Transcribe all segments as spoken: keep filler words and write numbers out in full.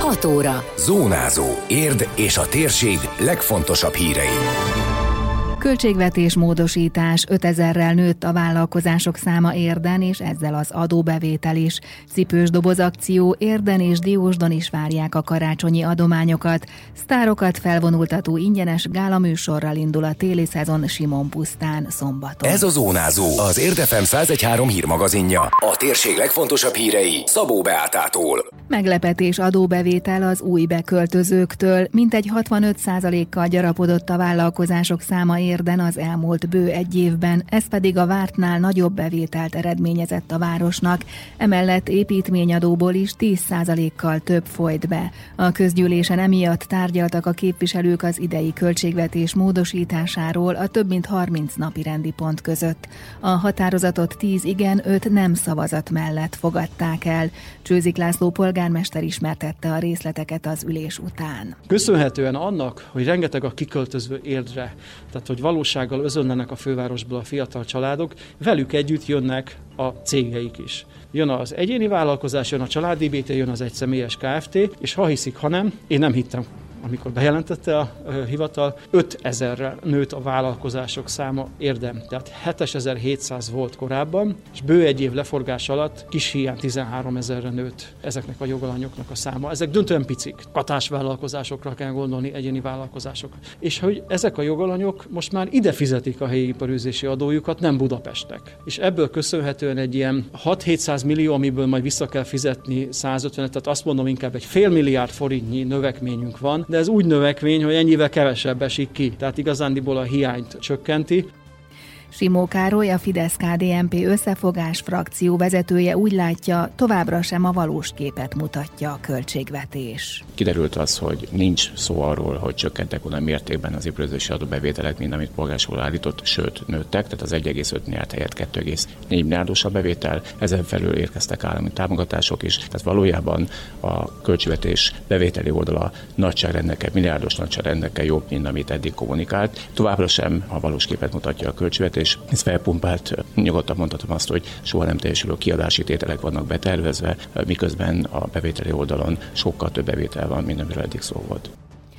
hat óra. Zónázó. Érd és a térség legfontosabb hírei. Költségvetés módosítás, ötezerrel nőtt a vállalkozások száma Érden, és ezzel az adóbevétel is. Cipős doboz akció, Érden és Diósdon is várják a karácsonyi adományokat. Sztárokat felvonultató ingyenes gálaműsorral indul a téli szezon Simon pusztán szombaton. Ez a Zónázó, az Érd ef em száz egy három hírmagazinja. A térség legfontosabb hírei Szabó Beátától. Meglepetés adóbevétel az új beköltözőktől, mintegy hatvanöt százalékkal gyarapodott a vállalkozások száma Érden az elmúlt bő egy évben, ez pedig a vártnál nagyobb bevételt eredményezett a városnak. Emellett építményadóból is tíz százalékkal több folyt be. A közgyűlésen emiatt tárgyaltak a képviselők az idei költségvetés módosításáról a több mint harminc napi rendi pont között. A határozatot tíz igen, öt nem szavazat mellett fogadták el. Csőzik László polgármester ismertette a részleteket az ülés után. Köszönhetően annak, hogy rengeteg a kiköltöző Érdre, tehát hogy valósággal özönlenek a fővárosból a fiatal családok, velük együtt jönnek a cégeik is. Jön az egyéni vállalkozás, jön a családi bé té, jön az egyszemélyes ká ef té, és ha hiszik, ha nem, én nem hittem, amikor bejelentette a hivatal, ötezerrel nőtt a vállalkozások száma Érden. Tehát hétezer-hétszáz volt korábban, és bő egy év leforgás alatt kis hiány tizenháromezerre nőtt ezeknek a jogalanyoknak a száma. Ezek döntően picik. Katásvállalkozásokra kell gondolni, egyéni vállalkozások. És hogy ezek a jogalanyok most már ide fizetik a helyi iparűzési adójukat, nem Budapestnek. És ebből köszönhetően egy ilyen hat-hétszáz millió, amiből majd vissza kell fizetni százötvenet, tehát azt mondom, inkább egy fél milliárd forintnyi növekményünk van, de ez úgy növekmény, hogy ennyivel kevesebb esik ki, tehát igazándiból a hiányt csökkenti. Simó Károly, a Fidesz-ká dé en pé összefogás frakció vezetője úgy látja, továbbra sem a valós képet mutatja a költségvetés. Kiderült az, hogy nincs szó arról, hogy csökkentek volna mértékben az iparűzési adóbevételek, mint amit polgársul állított, sőt nőttek, tehát az egy egész öt milliárd helyett kettő egész négy milliárdos a bevétel, ezen felül érkeztek állami támogatások is, tehát valójában a költségvetés bevételi oldala nagyságrendekkel, milliárdos nagyságrendekkel jobb, mint amit eddig kommunikált. Továbbra sem a valós képet mutatja a költségvetés, és ez felpumpált, nyugodtan mondhatom azt, hogy soha nem teljesülő kiadási tételek vannak betervezve, miközben a bevételi oldalon sokkal több bevétel van, mint amiről eddig szó volt.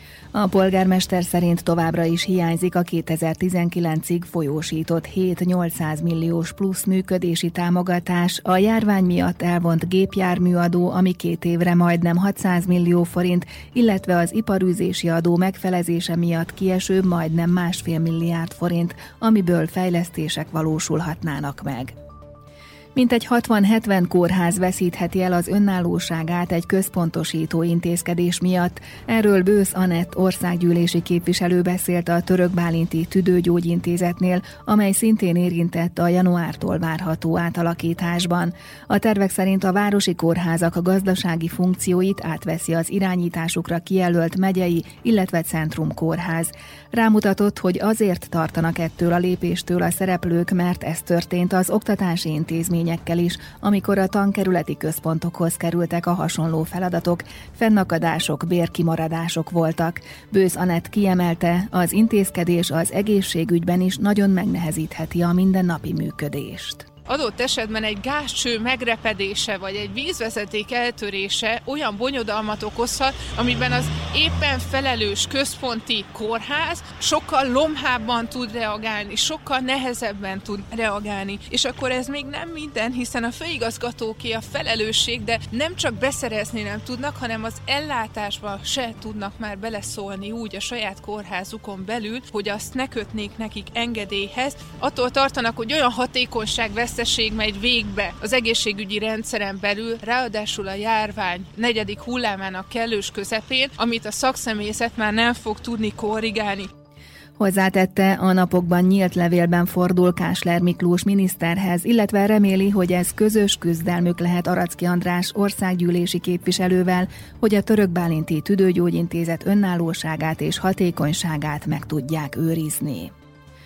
A polgármester szerint továbbra is hiányzik a kétezer-tizenkilencig folyósított hét-nyolcszáz milliós plusz működési támogatás, a járvány miatt elvont gépjárműadó, ami két évre majdnem hatszáz millió forint, illetve az iparűzési adó megfelezése miatt kieső majdnem másfél milliárd forint, amiből fejlesztések valósulhatnának meg. Mintegy hatvan-hetven kórház veszítheti el az önállóságát egy központosító intézkedés miatt. Erről Bősz Anett országgyűlési képviselő beszélt a Török Bálinti Tüdőgyógyintézetnél, amely szintén érintett a januártól várható átalakításban. A tervek szerint a városi kórházak a gazdasági funkcióit átveszi az irányításukra kijelölt megyei, illetve centrumkórház. Rámutatott, hogy azért tartanak ettől a lépéstől a szereplők, mert ez történt az oktatási intézményekkel is, amikor a tankerületi központokhoz kerültek a hasonló feladatok, fennakadások, bérkimaradások voltak. Bősz Anett kiemelte, az intézkedés az egészségügyben is nagyon megnehezítheti a mindennapi működést. Adott esetben egy gázcső megrepedése vagy egy vízvezeték eltörése olyan bonyodalmat okozhat, amiben az éppen felelős központi kórház sokkal lomhábban tud reagálni, sokkal nehezebben tud reagálni. És akkor ez még nem minden, hiszen a főigazgatóké a felelősség, de nem csak beszerezni nem tudnak, hanem az ellátásba se tudnak már beleszólni úgy a saját kórházukon belül, hogy azt ne kötnék nekik engedélyhez. Attól tartanak, hogy olyan hatékonyság vesz megy végbe az egészségügyi rendszeren belül, ráadásul a járvány negyedik hullámának kellős közepén, amit a szakszemélyzet már nem fog tudni korrigálni. Hozzátette, a napokban nyílt levélben fordul Kásler Miklós miniszterhez, illetve reméli, hogy ez közös küzdelmük lehet Aracki András országgyűlési képviselővel, hogy a Török Bálinti Tüdőgyógyintézet önállóságát és hatékonyságát meg tudják őrizni.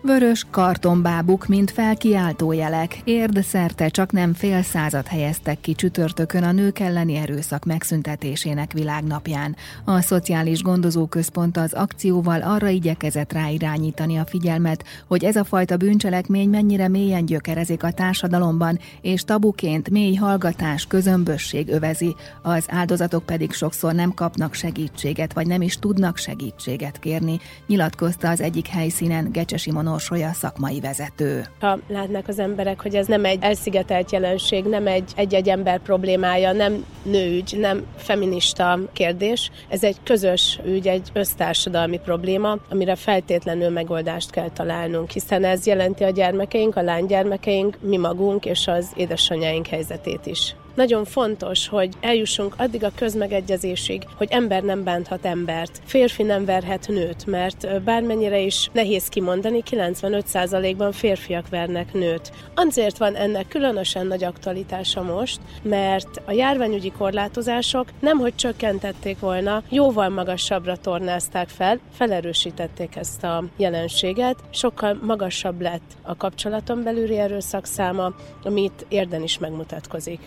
Vörös kartonbábuk, mint felkiáltójelek. Érd szerte csak nem fél százat helyeztek ki csütörtökön a nők elleni erőszak megszüntetésének világnapján. A Szociális Gondozóközpont az akcióval arra igyekezett ráirányítani a figyelmet, hogy ez a fajta bűncselekmény mennyire mélyen gyökerezik a társadalomban, és tabuként mély hallgatás, közömbösség övezi, az áldozatok pedig sokszor nem kapnak segítséget, vagy nem is tudnak segítséget kérni, nyilatkozta az egyik helyszínen Gecsesi Orsolya szakmai vezető. Ha látnak az emberek, hogy ez nem egy elszigetelt jelenség, nem egy egy-egy ember problémája, nem nőügy, nem feminista kérdés, ez egy közös ügy, egy össztársadalmi probléma, amire feltétlenül megoldást kell találnunk, hiszen ez jelenti a gyermekeink, a lánygyermekeink, mi magunk és az édesanyáink helyzetét is. Nagyon fontos, hogy eljussunk addig a közmegegyezésig, hogy ember nem bánthat embert, férfi nem verhet nőt, mert bármennyire is nehéz kimondani, kilencvenöt százalékban férfiak vernek nőt. Azért van ennek különösen nagy aktualitása most, mert a járványügyi korlátozások nemhogy csökkentették volna, jóval magasabbra tornázták fel, felerősítették ezt a jelenséget, sokkal magasabb lett a kapcsolaton belüli erőszak száma, amit Érden is megmutatkozik.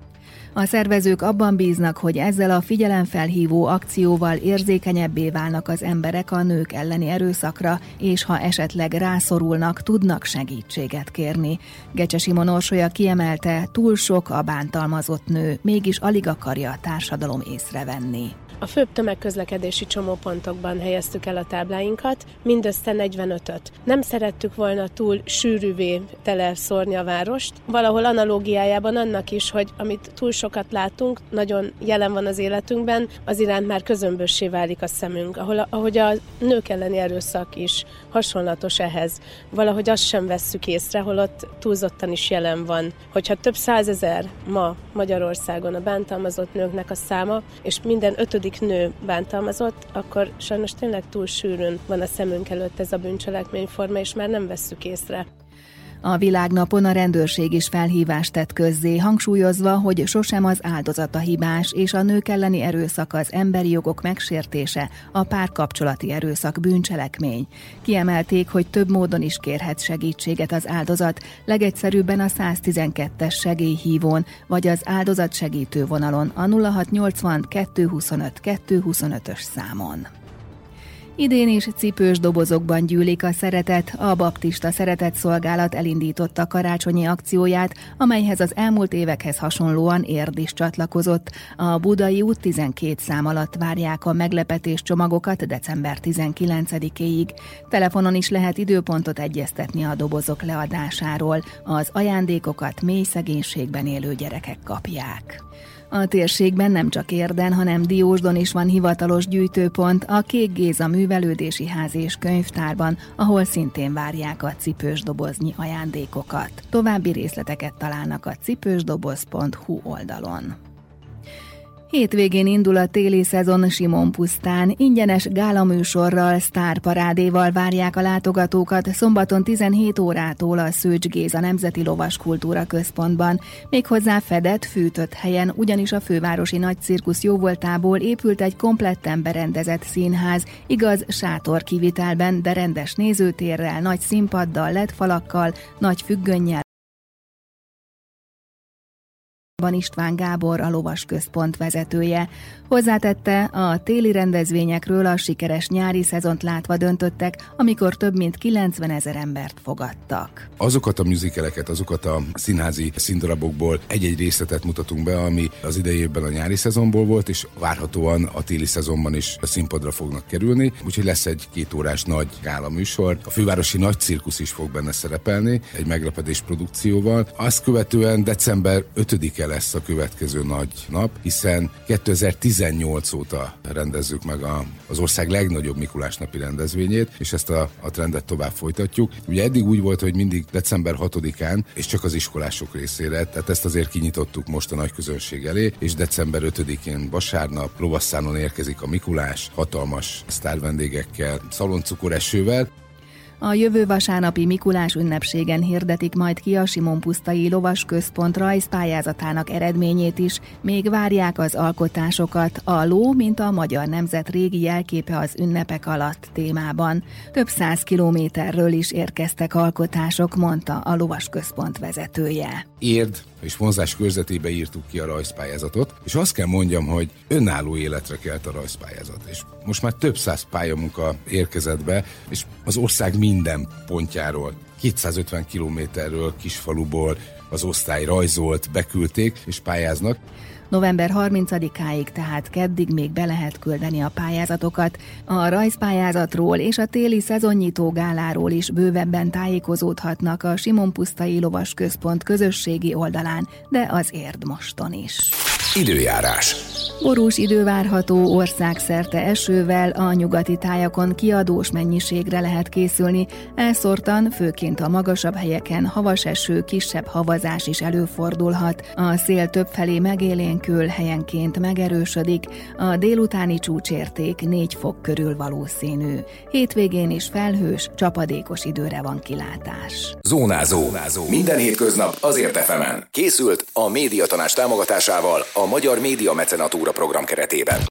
A szervezők abban bíznak, hogy ezzel a figyelemfelhívó akcióval érzékenyebbé válnak az emberek a nők elleni erőszakra, és ha esetleg rászorulnak, tudnak segítséget kérni. Gecsesi Orsolya kiemelte, túl sok a bántalmazott nő, mégis alig akarja a társadalom észrevenni. A főbb tömegközlekedési csomópontokban helyeztük el a tábláinkat, mindössze negyvenötöt. Nem szerettük volna túl sűrűvé teleszórni a várost. Valahol analógiájában annak is, hogy amit túl sokat látunk, nagyon jelen van az életünkben, az iránt már közömbössé válik a szemünk. Ahol, ahogy a nők elleni erőszak is hasonlatos ehhez. Valahogy azt sem vesszük észre, holott túlzottan is jelen van. Hogyha több százezer ma Magyarországon a bántalmazott nőknek a száma, és minden ötödik nő bántalmazott, akkor sajnos tényleg túl sűrűn van a szemünk előtt ez a bűncselekményforma, és már nem vesszük észre. A világnapon a rendőrség is felhívást tett közzé, hangsúlyozva, hogy sosem az áldozat a hibás, és a nők elleni erőszak az emberi jogok megsértése, a párkapcsolati erőszak bűncselekmény. Kiemelték, hogy több módon is kérhet segítséget az áldozat, legegyszerűbben a száztizenkettes segélyhívón, vagy az áldozat segítő vonalon, a nulla hatszáznyolcvan kettőszázhuszonöt kettőszázhuszonötös számon. Idén is cipős dobozokban gyűlik a szeretet, a Baptista Szeretetszolgálat elindította karácsonyi akcióját, amelyhez az elmúlt évekhez hasonlóan Érd is csatlakozott. A Budai út tizenkét szám alatt várják a meglepetés csomagokat december tizenkilencedikéig. Telefonon is lehet időpontot egyeztetni a dobozok leadásáról. Az ajándékokat mély szegénységben élő gyerekek kapják. A térségben nem csak Érden, hanem Diósdon is van hivatalos gyűjtőpont, a Kék Géza Művelődési Ház és Könyvtárban, ahol szintén várják a cipős doboznyi ajándékokat. További részleteket találnak a cipősdoboz pont hu oldalon. Hétvégén indul a téli szezon Simonpusztán, ingyenes gálaműsorral, sztárparádéval várják a látogatókat szombaton tizenhét órától a Szőcs Géza Nemzeti Lovaskultúra Központban. Méghozzá fedett, fűtött helyen, ugyanis a fővárosi nagycirkusz jóvoltából épült egy kompletten berendezett színház, igaz sátorkivitelben, de rendes nézőtérrel, nagy színpaddal, led falakkal, nagy függönnyel. Van István Gábor, a Lovasközpont vezetője. Hozzátette, a téli rendezvényekről a sikeres nyári szezont látva döntöttek, amikor több mint kilencvenezer embert fogadtak. Azokat a musicaleket, azokat a színházi színdarabokból egy-egy részletet mutatunk be, ami az idei évben a nyári szezonból volt, és várhatóan a téli szezonban is a színpadra fognak kerülni, úgyhogy lesz egy két órás nagy gála műsor. A fővárosi nagy cirkusz is fog benne szerepelni, egy meglepetés produkcióval. Azt követően december ötödike lesz a következő nagy nap, hiszen kétezer-tizennyolc óta rendezzük meg a, az ország legnagyobb Mikulásnapi rendezvényét, és ezt a, a trendet tovább folytatjuk. Ugye eddig úgy volt, hogy mindig december hatodikán, és csak az iskolások részére, tehát ezt azért kinyitottuk most a nagy közönség elé, és december ötödikén vasárnap Lovasszánon érkezik a Mikulás, hatalmas sztárvendégekkel, szaloncukoresővel. A jövő vasárnapi Mikulás ünnepségen hirdetik majd ki a Simon-pusztai Lovasközpont rajzpályázatának eredményét is, még várják az alkotásokat a Ló, mint a magyar nemzet régi jelképe az ünnepek alatt témában. Több száz kilométerről is érkeztek alkotások, mondta a Lovasközpont vezetője. Érd és vonzás körzetébe írtuk ki a rajzpályázatot, és azt kell mondjam, hogy önálló életre kelt a rajzpályázat. És most már több száz pályamunka érkezett be, és az ország minden pontjáról, kétszázötven kilométerről, kisfaluból az osztály rajzolt, beküldték és pályáznak. november harmincadikáig, tehát keddig még be lehet küldeni a pályázatokat. A rajzpályázatról és a téli szezonnyitó gáláról is bővebben tájékozódhatnak a Simon-pusztai Lovasközpont közösségi oldalán, de az Érdmoston is. Időjárás. Borús idő várható, országszerte esővel, a nyugati tájakon kiadós mennyiségre lehet készülni, elszórtan, főként a magasabb helyeken havas eső, kisebb havazás is előfordulhat. A szél többfelé megélénkül, helyenként megerősödik, a délutáni csúcsérték négy fok körül valószínű. Hétvégén is felhős, csapadékos időre van kilátás. Zónázó. Zónázó. Minden hétköznap azért ef emen. Készült a Médiatanács támogatásával a Magyar Média Mecenatúra program keretében.